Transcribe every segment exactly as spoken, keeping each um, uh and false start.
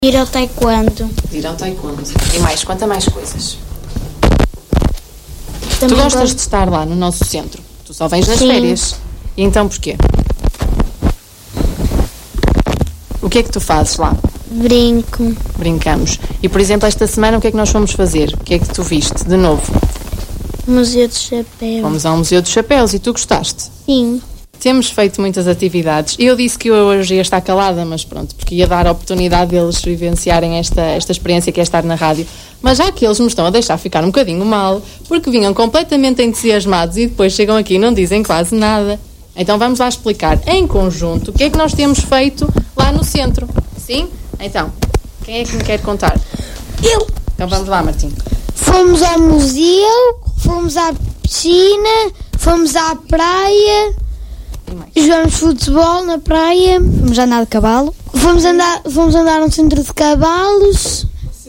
Ir ao taekwondo. Ir ao taekwondo. E mais, quanto a mais coisas? Também tu gostas gosto... de estar lá no nosso centro? Tu só vens nas Sim. férias. E então porquê? O que é que tu fazes lá? Brinco. Brincamos. E, por exemplo, esta semana o que é que nós fomos fazer? O que é que tu viste de novo? Museu de Chapéu. Fomos ao Museu dos Chapéus e tu gostaste? Sim. Temos feito muitas atividades. Eu disse que eu hoje ia estar calada, mas pronto, porque ia dar a oportunidade deles vivenciarem esta, esta experiência que é estar na rádio. Mas já que eles me estão a deixar ficar um bocadinho mal, porque vinham completamente entusiasmados e depois chegam aqui e não dizem quase nada. Então vamos lá explicar em conjunto o que é que nós temos feito lá no centro. Sim? Então, quem é que me quer contar? Eu. Então vamos lá, Martim. Fomos ao museu, fomos à piscina, fomos à praia, jogamos futebol na praia, fomos andar de cavalo, fomos andar, fomos andar no centro de cavalos,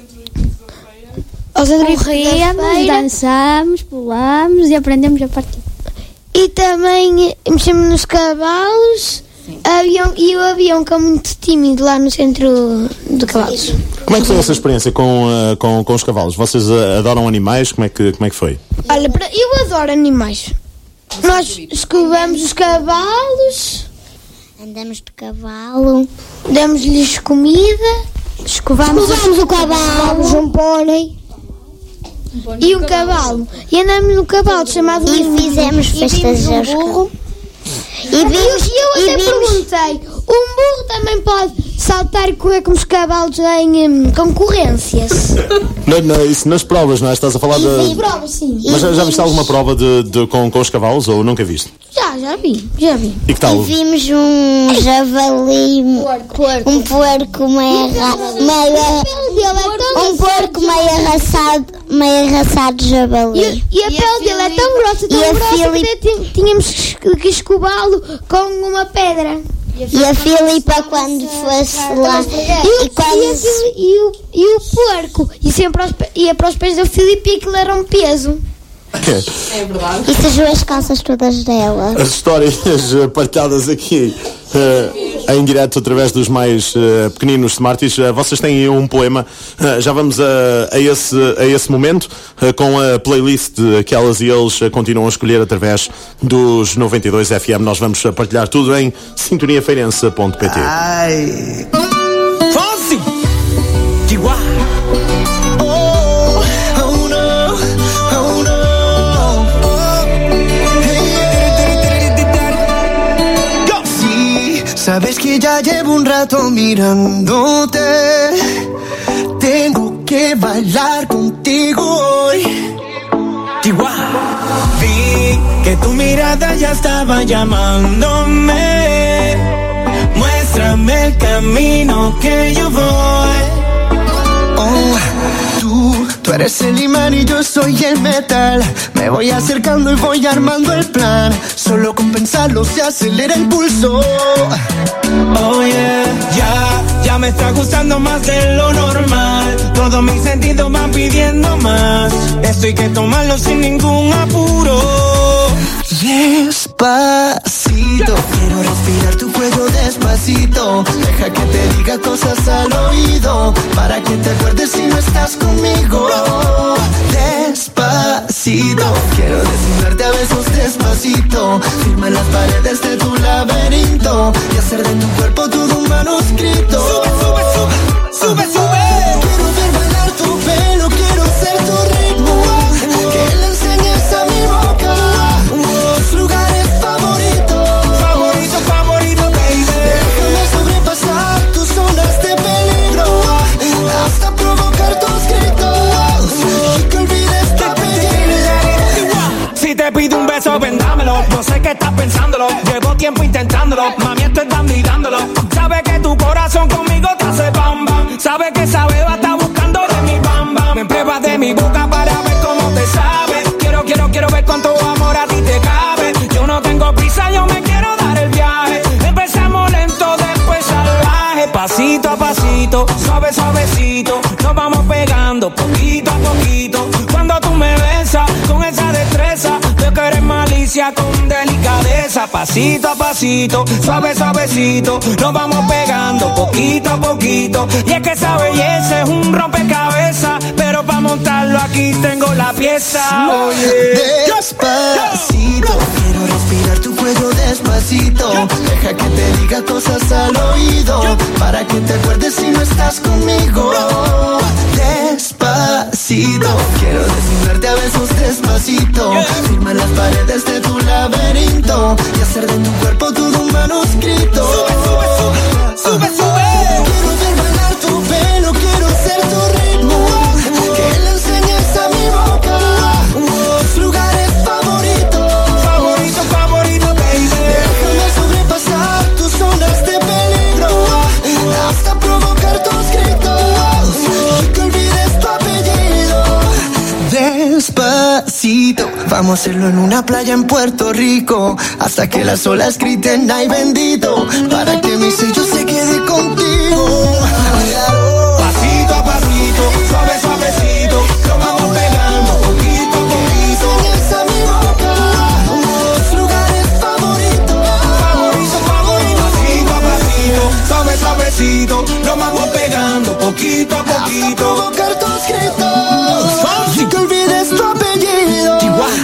ao centro de corremos, dançamos, pulamos e aprendemos a partir. E também mexemos nos cavalos. Avião, e o avião que é muito tímido lá no centro de cavalos. Como é que foi essa experiência com, uh, com, com os cavalos? Vocês uh, adoram animais? Como é que, como é que foi? Olha, eu adoro animais. Nós escovamos os cavalos, andamos de cavalo, damos-lhes comida, escovamos, escovamos o cavalo, um pônei e um cavalo. E andamos no cavalo chamado e fizemos festas um burro. E vimos, eu, eu até vimos... perguntei, um burro também pode saltar e correr com os cavalos em um, concorrências? Não, não, isso nas provas, não é? Estás a falar de... Sim, provas, sim. Mas já, já viste alguma prova de, de, com, com os cavalos ou nunca viste? Já, já vi, já vi. E que tal? E vimos um javali, porco. um porco meio, ra... meio... um porco meio arraçado, meio arraçado de javali. E, e a e pele a dele é tão grossa, tão e grossa Fili... que tínhamos que escová-lo com uma pedra. E a Filipa quando fosse lá e, e, quando... e, a, e, o, e o porco e sempre aos, ia para os pés da Filipe e aquilo era um peso. É verdade. E sujou as calças todas dela. As histórias partilhadas aqui uh, em direto através dos mais uh, pequeninos Smarties. Uh, vocês têm aí um poema. Uh, já vamos a, a, esse, a esse momento uh, com a playlist que elas e eles uh, continuam a escolher através dos noventa e dois F M. Nós vamos partilhar tudo em sintonia feirense ponto pt. Ai. Fonsi. Chihuahua. Sabes que ya llevo un rato mirándote. Tengo que bailar contigo hoy. Chihuahua. Vi que tu mirada ya estaba llamándome. Muéstrame el camino que yo voy. Oh, tú, tú eres el imán y yo soy el metal. Me voy acercando y voy armando el plan. Solo con pensarlo se acelera el pulso. Oh yeah, ya, ya me está gustando más de lo normal. Todos mis sentidos van pidiendo más. Esto hay que tomarlo sin ningún apuro. Despacito, quiero respirar tu cuello despacito. Deja que te diga cosas al oído, para que te acuerdes si no estás conmigo. Despacito, quiero desnudarte a besos despacito. Firma las paredes de tu laberinto y hacer de tu cuerpo todo un manuscrito. Sube, sube, sube, sube, sube. Quiero ver bailar tu pelo, quiero ser tu ritmo. Que le enseñes a mi boca lugares favoritos, favorito, favorito, baby. Déjame sobrepasar tus zonas de peligro, hasta provocar tus gritos y que olvides tu apellido. Si te pido un beso, vendámelo. No sé qué estás pensándolo. Llevo tiempo intentándolo. Mami, estoy dando y dándolo. Sabe que tu corazón conmigo te hace bam bam. Sabe que esa beba está buscando de mi bam bam. Me pruebas de mi boca para ver cómo te sabe. Quiero, quiero, quiero ver cuánto amor a ti te cabe. Yo no tengo prisa, yo me quiero dar el viaje. Empezamos lento, después salvaje. Pasito a pasito, suave, suavecito. Nos vamos pegando poquito a poquito. Cuando tú me besas con esa destreza, veo que eres malicia con delicadeza. pasito a pasito, suave suavecito, nos vamos pegando poquito a poquito. Y es que esa belleza es un rompecabezas, pero para montarlo aquí tengo la pieza. Oye, despacito, quiero respirar tu cuello despacito. Deja que te diga cosas al oído, para que te acuerdes si no estás conmigo. Despacito, quiero desnudarte a besos despacito. Firma las paredes de tu laberinto y hacer de tu cuerpo todo un manuscrito. Sube, sube, sube, sube, sube. Quiero ver bailar tu pelo, quiero ser tu ritmo, que le enseñes a mi boca tus lugares favoritos. Favorito, favorito, baby. Déjame sobrepasar tus zonas de peligro, hasta provocar tus gritos y que olvides tu apellido. Despacito, vamos a hacerlo en una playa en Puerto Rico, hasta que las olas griten ay bendito, para que mi sello se quede contigo. Pasito a pasito, suave suavecito, nos vamos pegando poquito a poquito. Enseñas a mi boca tus lugares favoritos. Favorito, favorito. Pasito a pasito, suave suavecito, nos vamos pegando poquito a poquito. Hasta provocar tus gritos y que olvides tu apellido.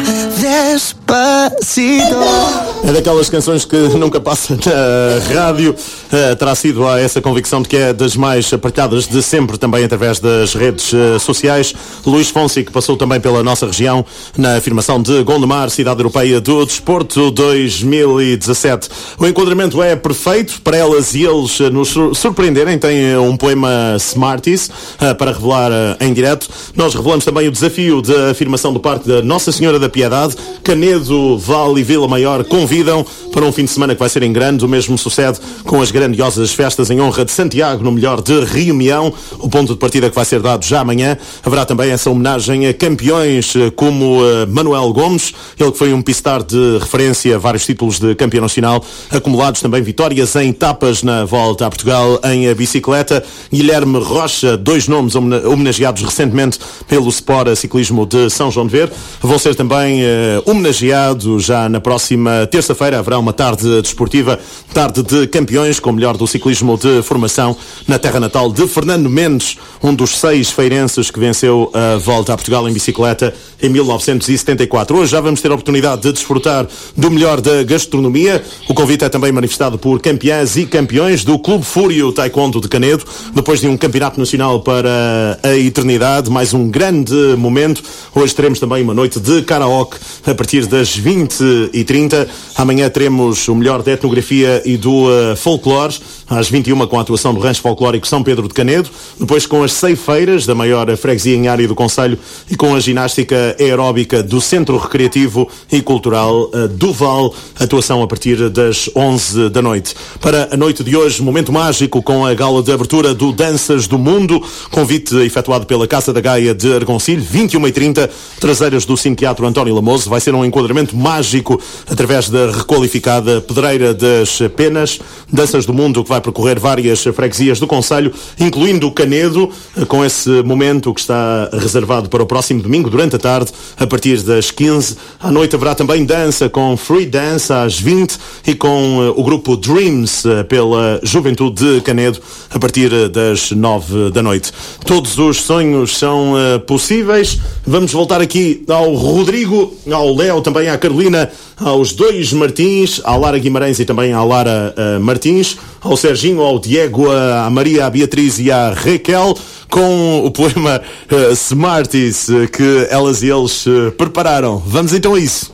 Despacito. É daquelas canções que nunca passa na rádio. Uh, terá sido a essa convicção de que é das mais partilhadas de sempre, também através das redes uh, sociais. Luís Fonsi, que passou também pela nossa região na afirmação de Gondomar, Cidade Europeia do Desporto dois mil e dezassete. O enquadramento é perfeito para elas e eles uh, nos surpreenderem. Tem uh, um poema Smarties uh, para revelar uh, em direto. Nós revelamos também o desafio de afirmação do Parque da Nossa Senhora da Piedade. Canedo, Val e Vila Maior convidam para um fim de semana que vai ser em grande. O mesmo sucede com as grandiosas festas em honra de Santiago, no melhor de Reunião. O ponto de partida que vai ser dado já amanhã. Haverá também essa homenagem a campeões como uh, Manuel Gomes, ele que foi um pistar de referência, vários títulos de campeão nacional acumulados, também vitórias em etapas na Volta a Portugal em bicicleta. Guilherme Rocha, dois nomes homenageados recentemente pelo Sport Ciclismo de São João de Ver, vão ser também uh, homenageados já na próxima terça-feira. Haverá uma tarde desportiva, tarde de campeões, com o melhor do ciclismo de formação na terra natal de Fernando Mendes, um dos seis feirenses que venceu a Volta a Portugal em bicicleta em mil novecentos e setenta e quatro. Hoje já vamos ter a oportunidade de desfrutar do melhor da gastronomia. O convite é também manifestado por campeãs e campeões do Clube Fúrio Taekwondo de Canedo, depois de um campeonato nacional para a eternidade, mais um grande momento. Hoje teremos também uma noite de karaoke a partir das vinte e trinta. Amanhã teremos o melhor da etnografia e do uh, folclore, às vinte e uma, com a atuação do Rancho Folclórico São Pedro de Canedo, depois com as ceifeiras da maior freguesia em área do concelho e com a ginástica aeróbica do Centro Recreativo e Cultural uh, do Val, atuação a partir das onze da noite. Para a noite de hoje, momento mágico com a gala de abertura do Danças do Mundo, convite efetuado pela Casa da Gaia de Argoncilho, vinte e uma e trinta, traseiras do Cine Teatro António Lamoso. Vai ser um enquadramento mágico através da requalificada Pedreira das Penas, Danças do Mundo, que vai percorrer várias freguesias do concelho, incluindo Canedo, com esse momento que está reservado para o próximo domingo, durante a tarde, a partir das quinze. À noite haverá também dança com Free Dance às vinte e com uh, o grupo Dreams uh, pela Juventude de Canedo a partir das nove da noite. Todos os sonhos são uh, possíveis. Vamos voltar aqui ao Rodrigo, ao Léo, também à Carolina, aos dois Martins, à Lara Guimarães e também à Lara uh, Martins, ao Serginho, ao Diego, à Maria, à Beatriz e à Raquel, com o poema uh, Smarties uh, que elas e eles uh, prepararam. Vamos então a isso.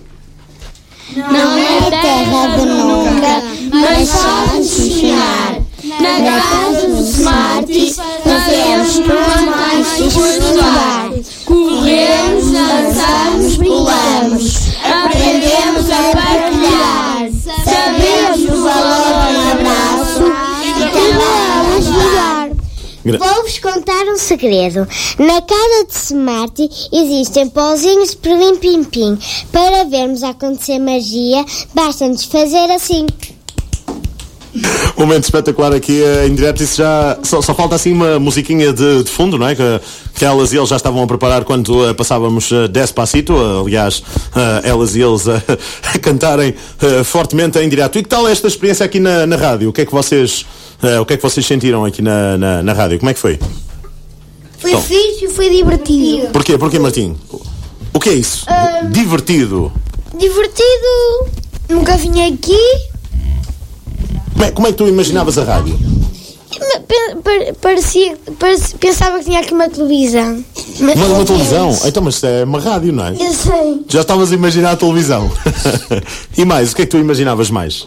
Não é terra de nunca, mas só de sonhar. Na casa dos Smarties fazemos tudo mais que estudar. Corremos, dançamos, pulamos, aprendemos a partilhar. Sabemos o valor do abraço e também ajudar. Vou-vos contar um segredo. Na casa de Smarty existem pauzinhos de perlim-pim-pim. Para vermos acontecer magia, basta-nos fazer assim. momento espetacular aqui uh, em direto. Isso já só, só falta assim uma musiquinha de, de fundo, não é? Que, que elas e eles já estavam a preparar quando uh, passávamos uh, Despacito. Uh, aliás, uh, elas e eles uh, a cantarem uh, fortemente em direto. E que tal esta experiência aqui na, na rádio? O que é que vocês, uh, o que é que vocês sentiram aqui na, na, na rádio? Como é que foi? Foi então, fixe e foi divertido. Porquê? Porquê, Martim? O que é isso? Uh, divertido. Divertido. Nunca vim aqui. Como é, como é que tu imaginavas a rádio? Parecia, parecia, pensava que tinha aqui uma televisão. Uma, uma televisão? Então, mas isso é uma rádio, não é? Eu sei. Já estavas a imaginar a televisão. E mais, o que é que tu imaginavas mais?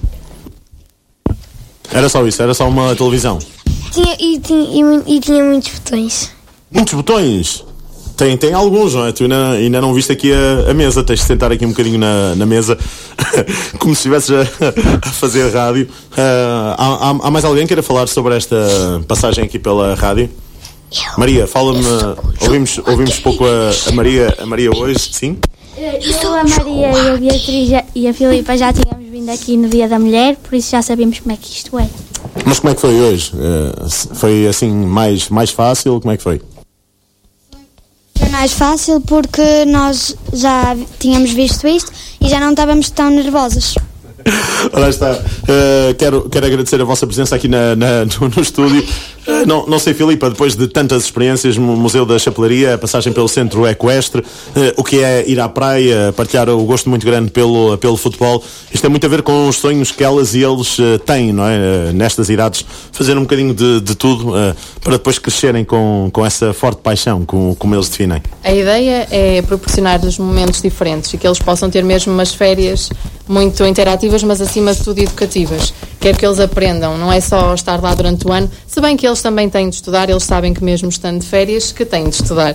Era só isso, era só uma televisão. Tinha, e, tinha, e, e tinha muitos botões. Muitos botões? Tem, tem alguns, não é? Tu ainda, ainda não viste aqui a, a mesa, tens de sentar aqui um bocadinho na, na mesa, como se estivesses a, a fazer rádio. Uh, há, há mais alguém que queira falar sobre esta passagem aqui pela rádio? Maria, fala-me, ouvimos, ouvimos pouco a, a, Maria, a Maria hoje, sim? Eu, a Maria e a Beatriz e a Filipa já tínhamos vindo aqui no Dia da Mulher, por isso já sabíamos como é que isto é. Mas como é que foi hoje? Uh, foi assim mais, mais fácil? Como é que foi? Foi mais fácil porque nós já tínhamos visto isto e já não estávamos tão nervosas. Ora está, uh, quero, quero agradecer a vossa presença aqui na, na, no, no estúdio. Uh, não, não sei, Filipa, depois de tantas experiências no Museu da Chapelaria, a passagem pelo Centro Equestre, uh, o que é ir à praia, partilhar o gosto muito grande pelo, pelo futebol, isto tem muito a ver com os sonhos que elas e eles uh, têm, não é? Uh, nestas idades, fazer um bocadinho de, de tudo uh, para depois crescerem com, com essa forte paixão, com, como eles definem. A ideia é proporcionar-lhes momentos diferentes e que eles possam ter mesmo umas férias muito interativas, mas acima de tudo educativas. Quer que eles aprendam, não é só estar lá durante o ano, se bem que eles também têm de estudar, eles sabem que mesmo estando de férias, que têm de estudar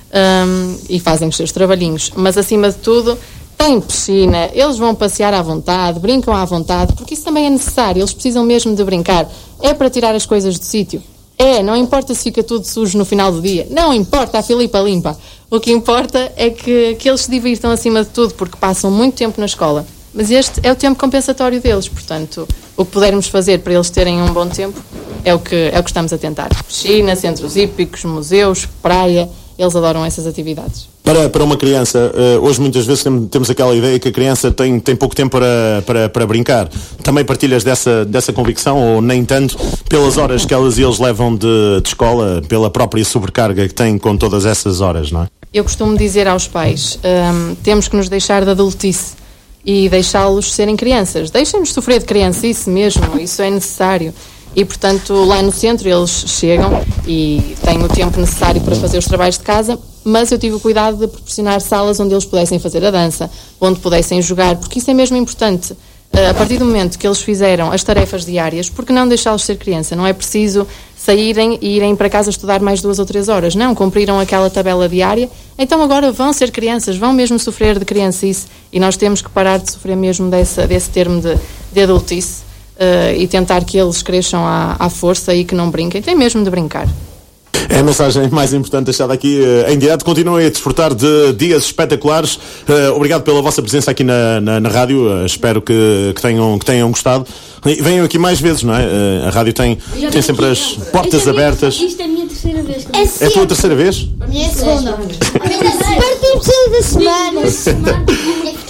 um, e fazem os seus trabalhinhos, mas acima de tudo tem piscina, eles vão passear à vontade, brincam à vontade, porque isso também é necessário, eles precisam mesmo de brincar, é para tirar as coisas do sítio. É, não importa se fica tudo sujo no final do dia, não importa, a Filipa limpa, o que importa é que, que eles se divirtam acima de tudo, porque passam muito tempo na escola. Mas este é o tempo compensatório deles, portanto, o que pudermos fazer para eles terem um bom tempo é o que, é o que estamos a tentar. Piscina, centros hípicos, museus, praia, eles adoram essas atividades. Para, para uma criança, hoje muitas vezes temos aquela ideia que a criança tem, tem pouco tempo para, para, para brincar. Também partilhas dessa, dessa convicção, ou nem tanto, pelas horas que elas e eles levam de, de escola, pela própria sobrecarga que têm com todas essas horas, não é? Eu costumo dizer aos pais, hum, temos que nos deixar de adultice e deixá-los serem crianças. Deixem-nos sofrer de criancice mesmo, isso é necessário. E, portanto, lá no centro eles chegam e têm o tempo necessário para fazer os trabalhos de casa, mas eu tive o cuidado de proporcionar salas onde eles pudessem fazer a dança, onde pudessem jogar, porque isso é mesmo importante. A partir do momento que eles fizeram as tarefas diárias, por que não deixá-los ser criança? Não é preciso saírem e irem para casa estudar mais duas ou três horas. Não, cumpriram aquela tabela diária, então agora vão ser crianças, vão mesmo sofrer de criancice e nós temos que parar de sofrer mesmo desse, desse termo de, de adultice uh, e tentar que eles cresçam à, à força e que não brinquem. Tem mesmo de brincar. É a mensagem mais importante deixada aqui uh, em direto. Continuem a desfrutar de dias espetaculares. Uh, obrigado pela vossa presença aqui na, na, na rádio. Uh, espero que, que, tenham, que tenham gostado. E venham aqui mais vezes, não é? Uh, a rádio tem, tem sempre as portas abertas. Isto é a minha terceira vez. É, é a tua terceira vez? A minha segunda. Partimos da semana.